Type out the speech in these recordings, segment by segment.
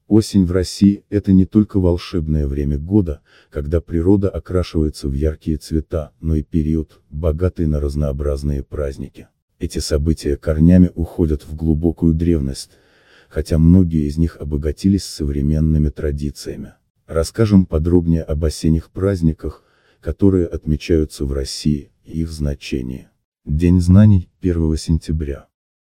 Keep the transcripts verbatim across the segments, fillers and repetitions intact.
Осень в России – это не только волшебное время года, когда природа окрашивается в яркие цвета, но и период, богатый на разнообразные праздники. Эти события корнями уходят в глубокую древность, хотя многие из них обогатились современными традициями. Расскажем подробнее об осенних праздниках, которые отмечаются в России, и их значении. День знаний, первого сентября.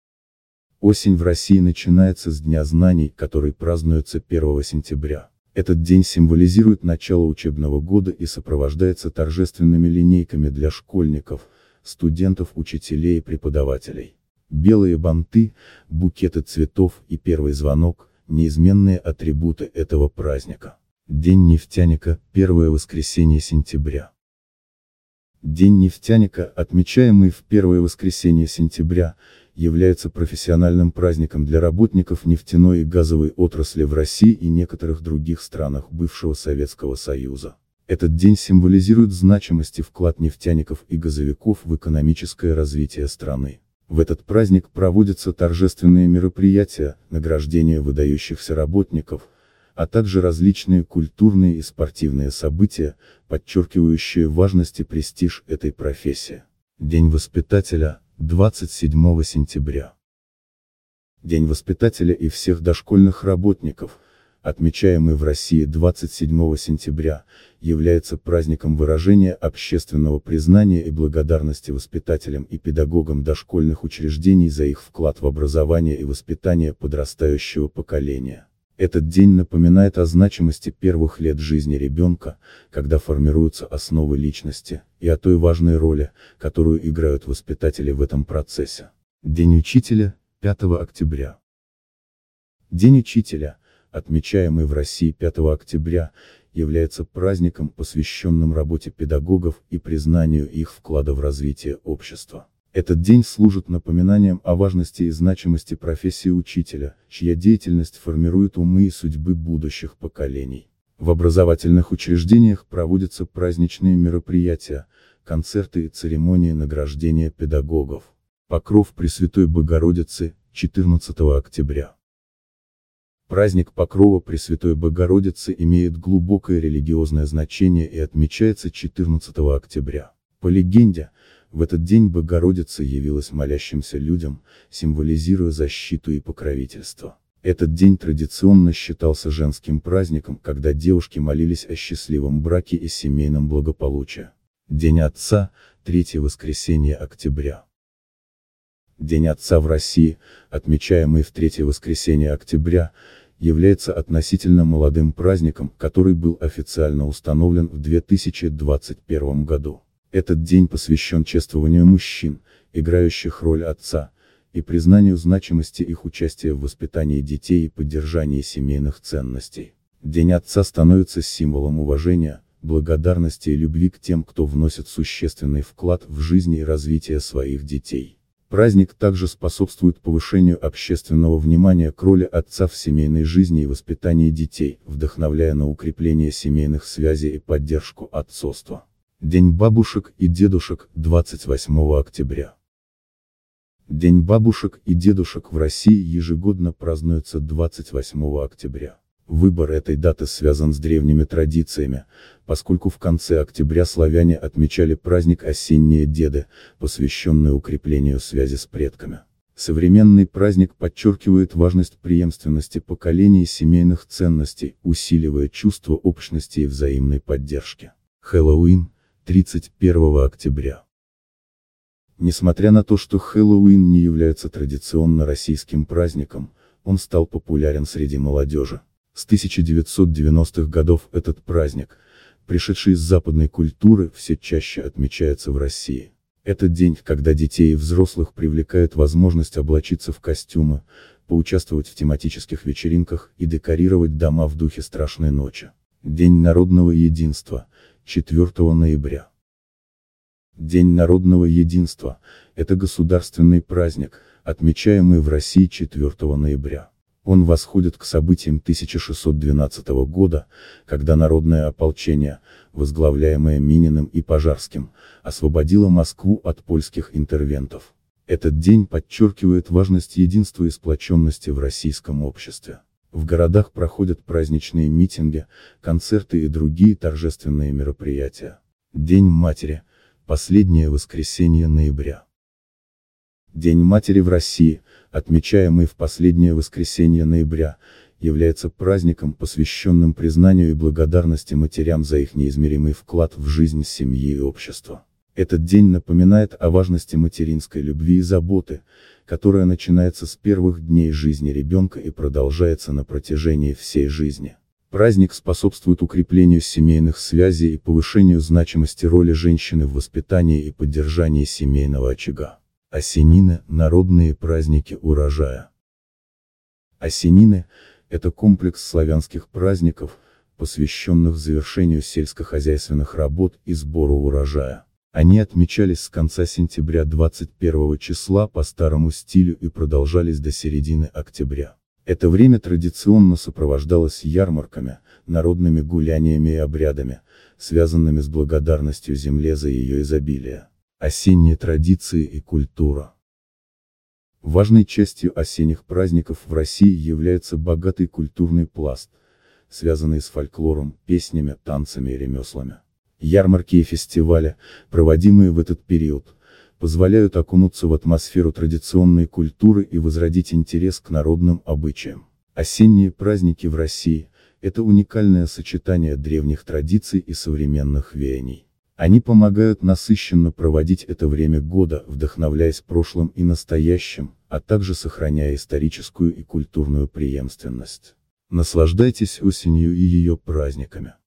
Осень в России начинается с Дня знаний, который празднуется первого сентября. Этот день символизирует начало учебного года и сопровождается торжественными линейками для школьников, студентов, учителей и преподавателей. Белые банты, букеты цветов и первый звонок – неизменные атрибуты этого праздника. День нефтяника, первое воскресенье сентября. День нефтяника, отмечаемый в первое воскресенье сентября, является профессиональным праздником для работников нефтяной и газовой отрасли в России и некоторых других странах бывшего Советского Союза. Этот день символизирует значимость и вклад нефтяников и газовиков в экономическое развитие страны. В этот праздник проводятся торжественные мероприятия, награждение выдающихся работников, а также различные культурные и спортивные события, подчеркивающие важность и престиж этой профессии. День воспитателя, двадцать седьмого сентября. День воспитателя и всех дошкольных работников, отмечаемый в России двадцать седьмого сентября, является праздником выражения общественного признания и благодарности воспитателям и педагогам дошкольных учреждений за их вклад в образование и воспитание подрастающего поколения. Этот день напоминает о значимости первых лет жизни ребенка, когда формируются основы личности, и о той важной роли, которую играют воспитатели в этом процессе. День учителя, пятого октября. День учителя, отмечаемый в России пятого октября, является праздником, посвященным работе педагогов и признанию их вклада в развитие общества. Этот день служит напоминанием о важности и значимости профессии учителя, чья деятельность формирует умы и судьбы будущих поколений. В образовательных учреждениях проводятся праздничные мероприятия, концерты и церемонии награждения педагогов. Покров Пресвятой Богородицы, четырнадцатого октября. Праздник Покрова Пресвятой Богородицы имеет глубокое религиозное значение и отмечается четырнадцатого октября. По легенде, в этот день Богородица явилась молящимся людям, символизируя защиту и покровительство. Этот день традиционно считался женским праздником, когда девушки молились о счастливом браке и семейном благополучии. День Отца, третье воскресенье октября. День Отца в России, отмечаемый в третье воскресенье октября, является относительно молодым праздником, который был официально установлен в две тысячи двадцать первом году. Этот день посвящен чествованию мужчин, играющих роль отца, и признанию значимости их участия в воспитании детей и поддержании семейных ценностей. День Отца становится символом уважения, благодарности и любви к тем, кто вносит существенный вклад в жизнь и развитие своих детей. Праздник также способствует повышению общественного внимания к роли отца в семейной жизни и воспитании детей, вдохновляя на укрепление семейных связей и поддержку отцовства. День бабушек и дедушек, двадцать восьмого октября. День бабушек и дедушек в России ежегодно празднуется двадцать восьмого октября. Выбор этой даты связан с древними традициями, поскольку в конце октября славяне отмечали праздник Осенние Деды, посвященный укреплению связи с предками. Современный праздник подчеркивает важность преемственности поколений и семейных ценностей, усиливая чувство общности и взаимной поддержки. Хэллоуин, тридцать первого октября. Несмотря на то, что Хэллоуин не является традиционно российским праздником, он стал популярен среди молодежи. С тысяча девятьсот девяностых годов этот праздник, пришедший из западной культуры, все чаще отмечается в России. Это день, когда детей и взрослых привлекает возможность облачиться в костюмы, поучаствовать в тематических вечеринках и декорировать дома в духе страшной ночи. День народного единства, четвёртого ноября. День народного единства – это государственный праздник, отмечаемый в России четвёртого ноября. Он восходит к событиям тысяча шестьсот двенадцатого года, когда народное ополчение, возглавляемое Мининым и Пожарским, освободило Москву от польских интервентов. Этот день подчеркивает важность единства и сплоченности в российском обществе. В городах проходят праздничные митинги, концерты и другие торжественные мероприятия. День матери – последнее воскресенье ноября. День матери в России, отмечаемый в последнее воскресенье ноября, является праздником, посвященным признанию и благодарности матерям за их неизмеримый вклад в жизнь семьи и общества. Этот день напоминает о важности материнской любви и заботы, которая начинается с первых дней жизни ребенка и продолжается на протяжении всей жизни. Праздник способствует укреплению семейных связей и повышению значимости роли женщины в воспитании и поддержании семейного очага. Осенины – народные праздники урожая. Осенины – это комплекс славянских праздников, посвященных завершению сельскохозяйственных работ и сбору урожая. Они отмечались с конца сентября двадцать первого числа по старому стилю и продолжались до середины октября. Это время традиционно сопровождалось ярмарками, народными гуляниями и обрядами, связанными с благодарностью земле за ее изобилие. Осенние традиции и культура. Важной частью осенних праздников в России является богатый культурный пласт, связанный с фольклором, песнями, танцами и ремеслами. Ярмарки и фестивали, проводимые в этот период, позволяют окунуться в атмосферу традиционной культуры и возродить интерес к народным обычаям. Осенние праздники в России – это уникальное сочетание древних традиций и современных веяний. Они помогают насыщенно проводить это время года, вдохновляясь прошлым и настоящим, а также сохраняя историческую и культурную преемственность. Наслаждайтесь осенью и ее праздниками.